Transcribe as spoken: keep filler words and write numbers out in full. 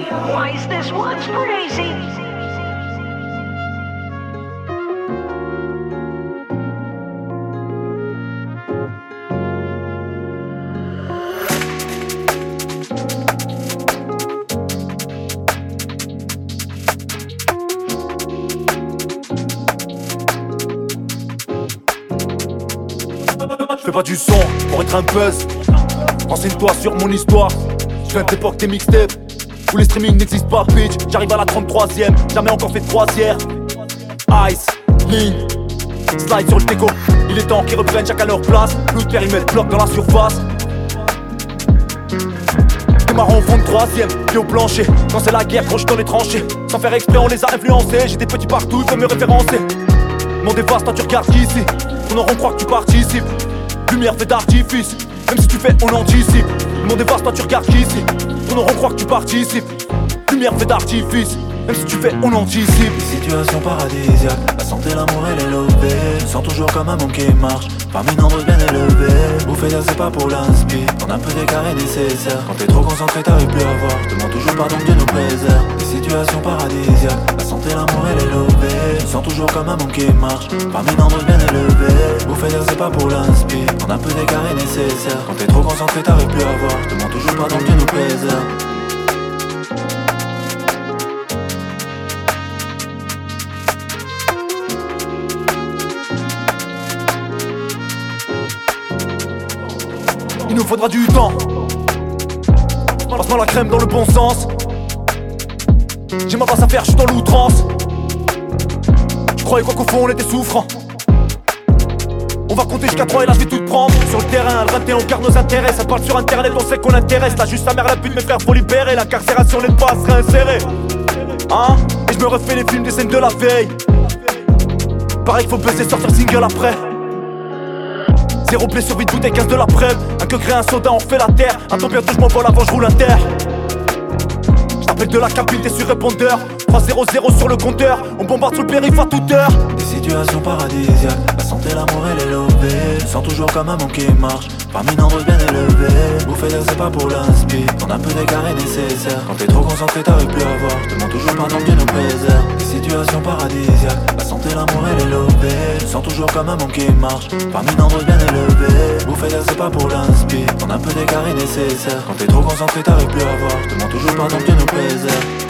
Why is this one crazy? Je fais pas du son pour être un buzz. Renseigne-toi sur mon histoire. Je viens de l'époque des mixtapes où les streamings n'existent pas, bitch. J'arrive à la trente-troisième, jamais encore fait de croisière. Ice, ligne, slide sur le déco. Il est temps qu'ils reprennent chacun leur place. Nous de périmètre, bloc dans la surface. Les marrons font de troisième, pied au plancher. Quand c'est la guerre, croche dans les tranchées. Sans faire exprès, on les a influencés. J'ai des petits partout, il faut me référencer. Mon dévaste, toi tu regardes qu'ici on aura croire que tu participes. Lumière fait d'artifice, même si tu fais, on anticipe. Mon dévaste, toi tu regardes qu'ici on aura croire que tu participes. Lumière fait d'artifice, même si tu fais, on anticipe. Des situations paradisiaques, la santé, l'amour et les lobés. Je sens toujours comme un monde qui marche, parmi nombreux bien élevés. Bouffer d'air c'est pas pour l'inspi, on a un peu d'écart est nécessaire. Quand t'es trop concentré t'arrives plus à voir, je demande toujours pardon que Dieu nous préserve. Des situations paradisiaques, la santé, l'amour et les lobés. Je sens toujours comme un monde qui marche, parmi nombreux bien élevés. Bouffer d'air c'est pas pour l'inspi, on a un peu d'écart est nécessaire. Quand t'es trop concentré t'arrives plus à voir, je demande toujours pardon que Dieu nous préserve. Il nous faudra du temps. Passe-moi la crème dans le bon sens. J'ai ma place à faire, je suis dans l'outrance. Je croyais quoi qu'au fond on était souffrant. On va compter jusqu'à trois et là je vais tout prendre. Sur le terrain, le vingt et un on garde nos intérêts. Ça parle sur internet, on sait qu'on intéresse. Là juste sa mère la pute, mes frères faut libérer. La carcération n'est pas à se réinsérer. Hein? Et je me refais les films des scènes de la veille. Pareil qu'il faut buzzer, sortir single après. Zéro blessure, vite bouteille, quinze de la preuve. Un que crée un soda, on fait la terre. Attends bientôt je m'envole avant je roule inter. J't'appelle de la cabine, t'es sur répondeur. trois zéro zéro sur le compteur. On bombarde sur le périph' à toute heure. Des situations paradisiaques, la santé, l'amour et les lobés. Je sens toujours comme un monde qui marche, parmi nombreux bien élevés. Bouffer d'air c'est pas pour l'inspi, on a un peu d'écart est nécessaire. Quand t'es trop concentré t'arrives plus à voir, je demande toujours pardon que Dieu nous préserve. Des situations paradisiaques, la santé, l'amour et les lobés. Je sens toujours comme un monde qui marche, parmi nombreux bien élevés. Bouffer d'air c'est pas pour l'inspi, on a un peu d'écart est nécessaire. Quand t'es trop concentré t'arrives plus à voir, je demande toujours pardon que Dieu nous préserve.